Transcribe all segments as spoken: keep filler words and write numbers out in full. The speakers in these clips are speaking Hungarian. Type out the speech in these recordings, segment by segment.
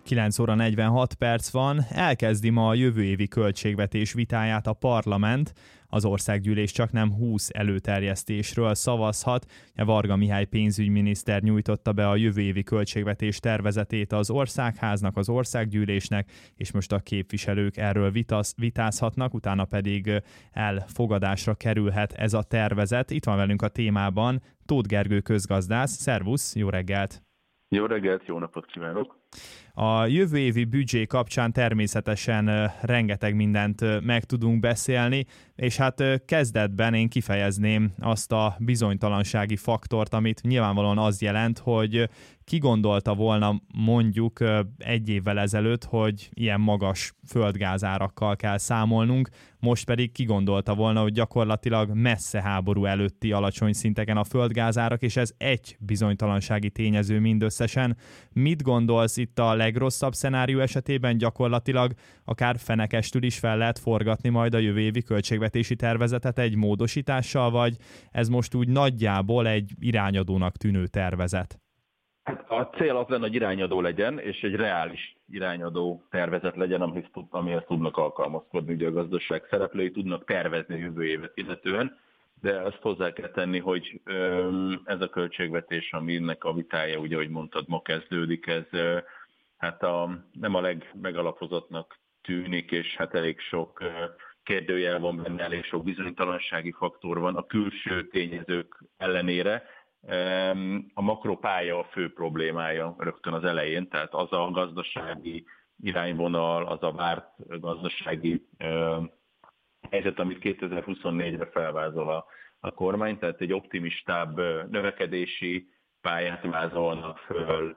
kilenc óra negyvenhat perc van, elkezdi ma a jövő évi költségvetés vitáját a parlament. Az országgyűlés csak nem húsz előterjesztésről szavazhat. Varga Mihály pénzügyminiszter nyújtotta be a jövő évi költségvetés tervezetét az országháznak, az országgyűlésnek, és most a képviselők erről vitasz, vitázhatnak, utána pedig elfogadásra kerülhet ez a tervezet. Itt van velünk a témában Tóth Gergő közgazdász. Szervusz, jó reggelt! Jó reggelt, jó napot kívánok! A jövő évi büdzsé kapcsán természetesen rengeteg mindent meg tudunk beszélni, és hát kezdetben én kifejezném azt a bizonytalansági faktort, amit nyilvánvalóan az jelent, hogy ki gondolta volna mondjuk egy évvel ezelőtt, hogy ilyen magas földgázárakkal kell számolnunk, most pedig ki gondolta volna, hogy gyakorlatilag messze háború előtti alacsony szinteken a földgázárak, és ez egy bizonytalansági tényező mindösszesen. Mit gondolsz itt a legrosszabb szenárió esetében? Gyakorlatilag akár fenekestül is fel lehet forgatni majd a jövő évi költségvetési tervezetet egy módosítással, vagy ez most úgy nagyjából egy irányadónak tűnő tervezet? Hát a cél az lenne, hogy irányadó legyen, és egy reális irányadó tervezet legyen, amihez, amihez tudnak alkalmazkodni. Ugye a gazdaság szereplői tudnak tervezni a jövő évet illetően, de azt hozzá kell tenni, hogy ez a költségvetés, aminek a vitája, ugye, ahogy mondtad, ma kezdődik, ez hát a, nem a legmegalapozottnak tűnik, és hát elég sok kérdőjel van benne, elég sok bizonytalansági faktor van a külső tényezők ellenére. A makropálya a fő problémája rögtön az elején, tehát az a gazdasági irányvonal, az a várt gazdasági helyzet, amit kétezer-huszonnégyre felvázol a, a kormány, tehát egy optimistább növekedési pályát vázolnak föl,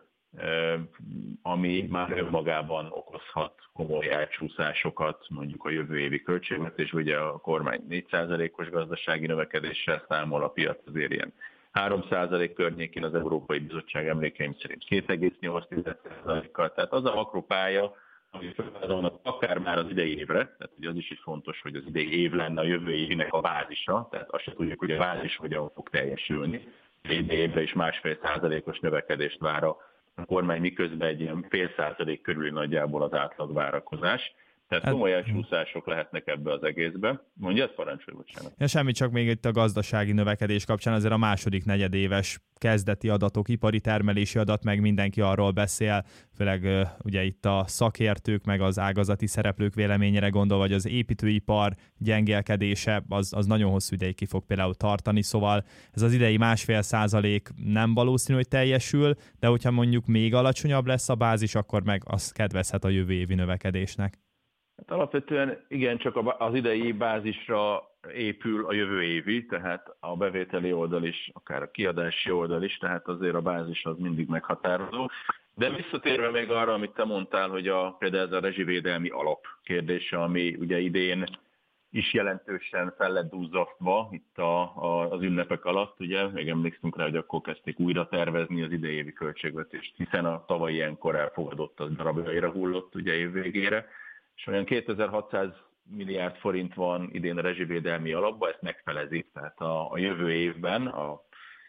ami már önmagában okozhat komoly elcsúszásokat, mondjuk a jövő évi költségvetés, ugye a kormány négy százalékos gazdasági növekedéssel számol, a piac azért ilyen három százalék környékén, az Európai Bizottság emlékeim szerint két egész nyolc százalékkal. Tehát az a makropálya, ami felvázolnak akár már az idei évre, tehát ugye az is így fontos, hogy az idei év lenne a jövő évinek a bázisa, tehát azt se tudjuk, hogy a bázis hogyan fog teljesülni. Idei évre is másfél százalékos növekedést vár a kormány, miközben egy ilyen fél százalék körüli nagyjából az átlag várakozás. Tehát komoly elcsúszások lehetnek ebbe az egészbe. Mondja, ezt parancsolj, bocsánat. Ja, semmi, csak még itt a gazdasági növekedés kapcsán azért a második negyedéves kezdeti adatok, ipari termelési adat, meg mindenki arról beszél, főleg uh, ugye itt a szakértők, meg az ágazati szereplők véleményére gondolva, hogy az építőipar gyengélkedése az, az nagyon hosszú ideig ki fog például tartani, szóval ez az idei másfél százalék nem valószínű, hogy teljesül, de hogyha mondjuk még alacsonyabb lesz a bázis, akkor meg az kedvezhet a jövő évi növekedésnek. Hát alapvetően igen, csak az idei bázisra épül a jövő évi, tehát a bevételi oldal is, akár a kiadási oldal is, tehát azért a bázis az mindig meghatározó. De visszatérve még arra, amit te mondtál, hogy a, például ez a rezsivédelmi alap kérdése, ami ugye idén is jelentősen fel lett duzzasztva itt a, a, az ünnepek alatt, ugye, még emlékszünk rá, hogy akkor kezdték újra tervezni az idei évi költségvetést, hiszen a tavaly ilyenkor elfogadott, az darabjaira hullott ugye év végére, és olyan kétezer-hatszáz milliárd forint van idén a rezsivédelmi alapban, ezt megfelezik, tehát a, a jövő évben a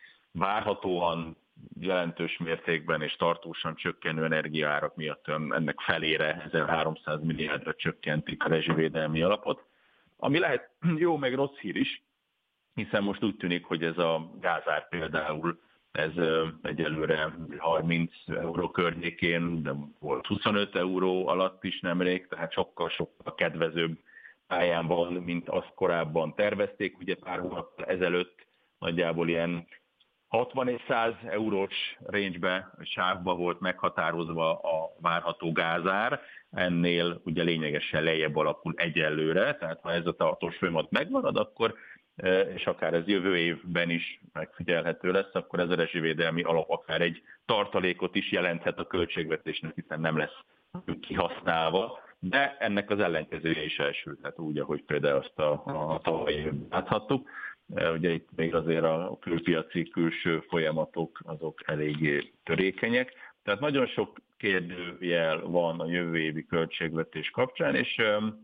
várhatóan jelentős mértékben és tartósan csökkenő energiaárak miatt ennek felére ezerháromszáz milliárdra csökkentik a rezsivédelmi alapot, ami lehet jó meg rossz hír is, hiszen most úgy tűnik, hogy ez a gázár például ez egyelőre harminc euró környékén, de volt huszonöt euró alatt is nemrég, tehát sokkal-sokkal kedvezőbb pályán van, mint azt korábban tervezték. Ugye pár hónappal ezelőtt nagyjából ilyen hatvan és száz eurós range-be, sávba volt meghatározva a várható gázár, ennél ugye lényegesen lejjebb alakul egyelőre, tehát ha ez a tartós folyamat megmarad, akkor és akár ez jövő évben is megfigyelhető lesz, akkor ez a rezsivédelmi alap akár egy tartalékot is jelenthet a költségvetésnek, hiszen nem lesz kihasználva, de ennek az ellenkezője is elsülhet úgy, ahogy például azt a, a tavalyi láthattuk. Ugye itt még azért a külpiaci külső folyamatok azok eléggé törékenyek, tehát nagyon sok kérdőjel van a jövő évi költségvetés kapcsán, és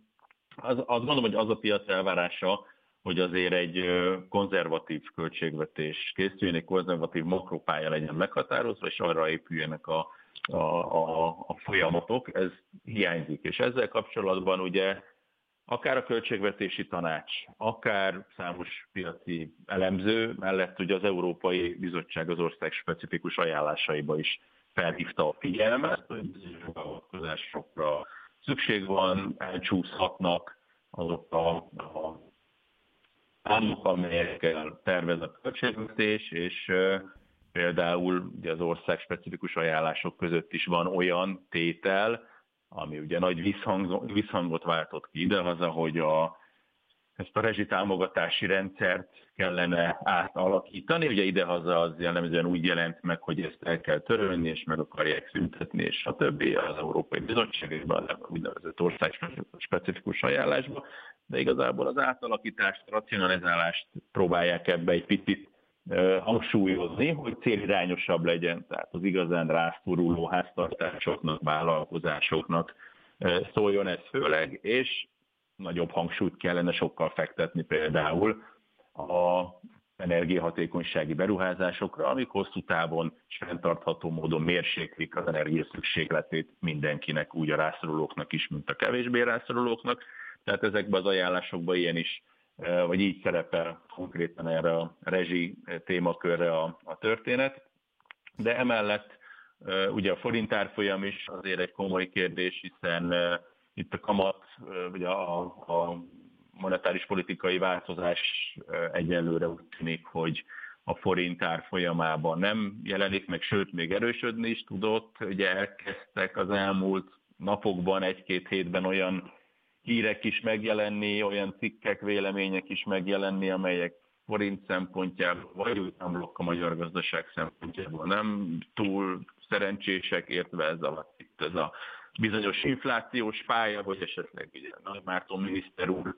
az, azt gondolom, hogy az a piac elvárása, hogy azért egy konzervatív költségvetés készüljön, egy konzervatív makropálya legyen meghatározva, és arra épüljenek a a, a, a folyamatok, ez hiányzik. És ezzel kapcsolatban ugye akár a költségvetési tanács, akár számos piaci elemző mellett ugye az Európai Bizottság az ország specifikus ajánlásaiba is felhívta a figyelmet, hogy bizonyos beavatkozásokra szükség van, elcsúszhatnak azok a, a államok, amelyekkel tervez a költségvetés, és például ugye az ország specifikus ajánlások között is van olyan tétel, ami ugye nagy visszhang, visszhangot váltott ki idehaza, hogy a, ezt a rezsitámogatási rendszert kellene átalakítani. Ugye idehaza az jellemzően úgy jelent meg, hogy ezt el kell törölni, és meg akarják szüntetni, és a többi az Európai Bizottságban, a úgynevezett ország specifikus ajánlásban, de igazából az átalakítást, a racionalizálást próbálják ebbe egy picit hangsúlyozni, hogy célirányosabb legyen, tehát az igazán rászoruló háztartásoknak, vállalkozásoknak szóljon ez főleg, és nagyobb hangsúlyt kellene sokkal fektetni például az energiahatékonysági beruházásokra, amik hosszú távon és fenntartható módon mérséklik az energia szükségletét mindenkinek, úgy a rászorulóknak is, mint a kevésbé rászorulóknak. Tehát ezekben az ajánlásokban ilyen is, vagy így szerepel konkrétan erre a rezsi témakörre a, a történet. De emellett ugye a forint árfolyam is azért egy komoly kérdés, hiszen itt a kamat, vagy a, a monetáris politikai változás egyelőre úgy tűnik, hogy a forint árfolyamában nem jelenik meg, sőt, még erősödni is tudott. Ugye elkezdtek az elmúlt napokban, egy-két hétben olyan hírek is megjelenni, olyan cikkek, vélemények is megjelenni, amelyek forint szempontjából, vagy úgy blokk a magyar gazdaság szempontjából nem túl szerencsések, értve ez alatt itt ez a bizonyos inflációs pálya, vagy esetleg ugye Nagy Márton miniszter úr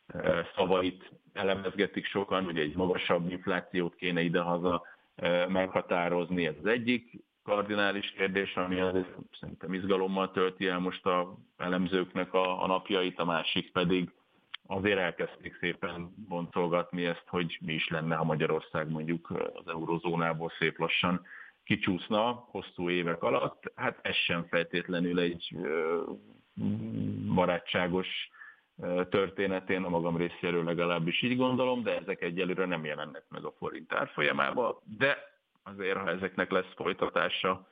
szavait elemezgetik sokan, hogy egy magasabb inflációt kéne idehaza meghatározni. Ez az egyik kardinális kérdés, ami azért szerintem izgalommal tölti el most az elemzőknek a, a napjait, a másik pedig azért elkezdték szépen boncolgatni ezt, hogy mi is lenne, ha Magyarország mondjuk az eurozónából szép lassan kicsúszna hosszú évek alatt. Hát ez sem feltétlenül egy barátságos történet, én a magam részéről legalábbis így gondolom, de ezek egyelőre nem jelennek meg a forint árfolyamában, de azért, ha ezeknek lesz folytatása,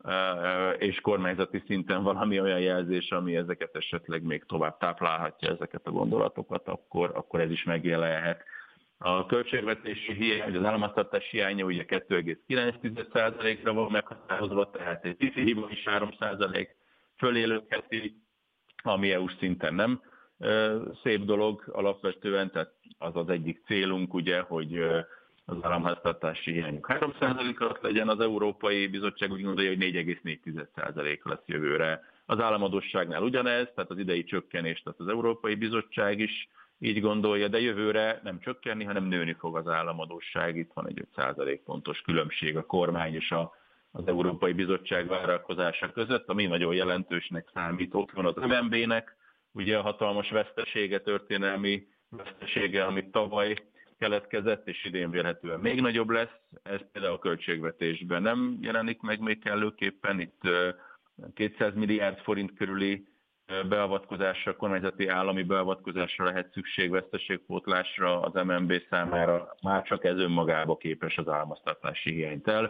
és kormányzati szinten valami olyan jelzés, ami ezeket esetleg még tovább táplálhatja ezeket a gondolatokat, akkor, akkor ez is megjelenhet. A költségvetési hiány, vagy az államháztartás hiánya ugye kettő egész kilenc százalékra van meghatározva, tehát egy pici hiba is három százalék fölélőkheti, ami é u-s szinten nem szép dolog alapvetően, tehát az az egyik célunk, ugye, hogy az államháztartási hiányuk három százalék alatt legyen, az Európai Bizottság úgy gondolja, hogy négy egész négy százalék lesz jövőre. Az államadósságnál ugyanez, tehát az idei csökkenés, tehát az Európai Bizottság is így gondolja, de jövőre nem csökkenni, hanem nőni fog az államadósság. Itt van egy öt százalék pontos különbség a kormány és a, az Európai Bizottság várakozása között, ami nagyon jelentősnek számít. Ott van az em en bé-nek, ugye a hatalmas vesztesége, történelmi vesztesége, amit tavaly keletkezett, és idén vélhetően még nagyobb lesz. Ez például a költségvetésben nem jelenik meg még kellőképpen. Itt kétszáz milliárd forint körüli beavatkozásra, kormányzati állami beavatkozásra lehet szükség veszteségpótlásra az em en bé számára. Már csak ez önmagába képes az államháztartási hiányt el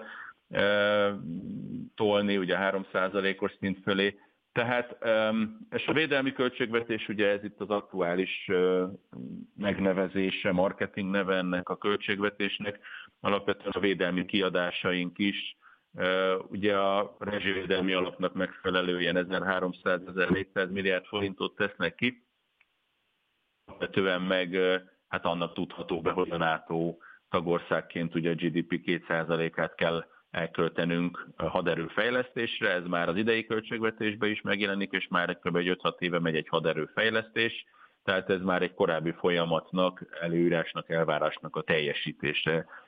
tolni, ugye három százalékos szint fölé. Tehát, és a védelmi költségvetés, ugye ez itt az aktuális megnevezése, marketing neve ennek a költségvetésnek, alapvetően a védelmi kiadásaink is, ugye a rezsivédelmi alapnak megfelelő ilyen ezerháromszáz-ezernégyszáz milliárd forintot tesznek ki, alapvetően meg hát annak tudható be, hogy a NATO tagországként ugye a gé dé pé két százalékát kell elköltenünk a haderőfejlesztésre, ez már az idei költségvetésben is megjelenik, és már kb. öt-hat éve megy egy haderőfejlesztés, tehát ez már egy korábbi folyamatnak, előírásnak, elvárásnak a teljesítése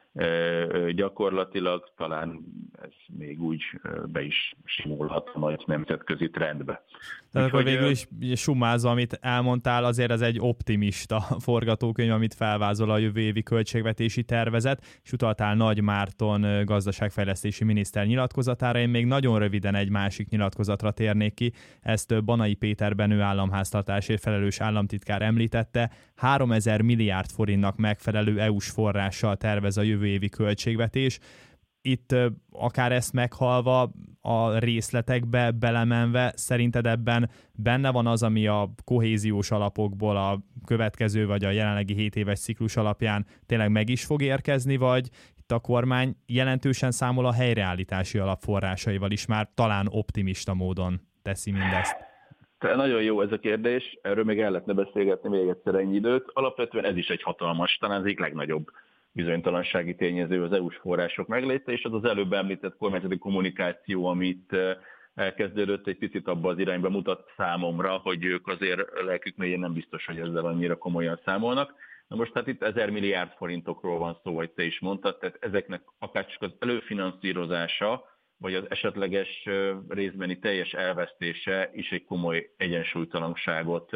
gyakorlatilag talán ez még úgy be is simulhat a nagy nemzetközi trendbe. Tehát akkor végül is summázva, amit elmondtál, azért ez egy optimista forgatókönyv, amit felvázol a jövő évi költségvetési tervezet, és utaltál Nagy Márton gazdaságfejlesztési miniszter nyilatkozatára. Én még nagyon röviden egy másik nyilatkozatra térnék ki, ezt Banai Péter Benő államháztartásért felelős államtitkár említette, háromezer milliárd forintnak megfelelő é u-s forrással tervez a jövő évi költségvetés. Itt akár ezt meghalva, a részletekbe belemenve, szerinted ebben benne van az, ami a kohéziós alapokból a következő vagy a jelenlegi hét éves ciklus alapján tényleg meg is fog érkezni, vagy itt a kormány jelentősen számol a helyreállítási alap forrásaival is, már talán optimista módon teszi mindezt? Tehát nagyon jó ez a kérdés, erről még el lehetne beszélgetni még egyszer ennyi időt. Alapvetően ez is egy hatalmas, talán az egyik legnagyobb bizonytalansági tényező az é u-s források megléte, és az az előbb említett kormányzati kommunikáció, amit elkezdődött, egy picit abba az irányba mutat számomra, hogy ők azért lelkük mélyén nem biztos, hogy ezzel annyira komolyan számolnak. Na most hát itt ezer milliárd forintokról van szó, vagy te is mondtad, tehát ezeknek akár csak az előfinanszírozása, vagy az esetleges részbeni teljes elvesztése is egy komoly egyensúlytalanságot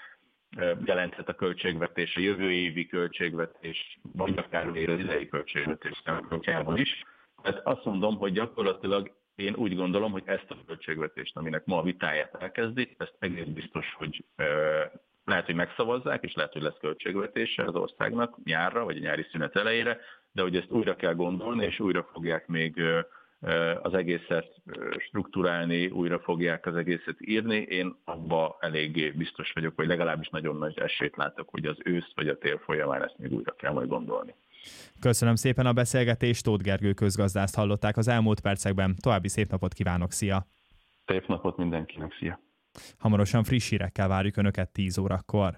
jelenthet a költségvetés, a jövő évi költségvetés, vagy akár még az idei költségvetés szempontjából is. Tehát azt mondom, hogy gyakorlatilag én úgy gondolom, hogy ezt a költségvetést, aminek ma a vitáját elkezdi, ezt egész biztos, hogy lehet, hogy megszavazzák, és lehet, hogy lesz költségvetése az országnak nyárra, vagy a nyári szünet elejére, de hogy ezt újra kell gondolni, és újra fogják még az egészet strukturálni, újra fogják az egészet írni. Én abba eléggé biztos vagyok, vagy legalábbis nagyon nagy esélyt látok, hogy az ősz vagy a tél folyamán ezt még újra kell majd gondolni. Köszönöm szépen a beszélgetést, Tóth Gergő közgazdászt hallották az elmúlt percekben. További szép napot kívánok, szia! Szép napot mindenkinek, szia! Hamarosan friss hírekkel várjuk Önöket tíz órakor.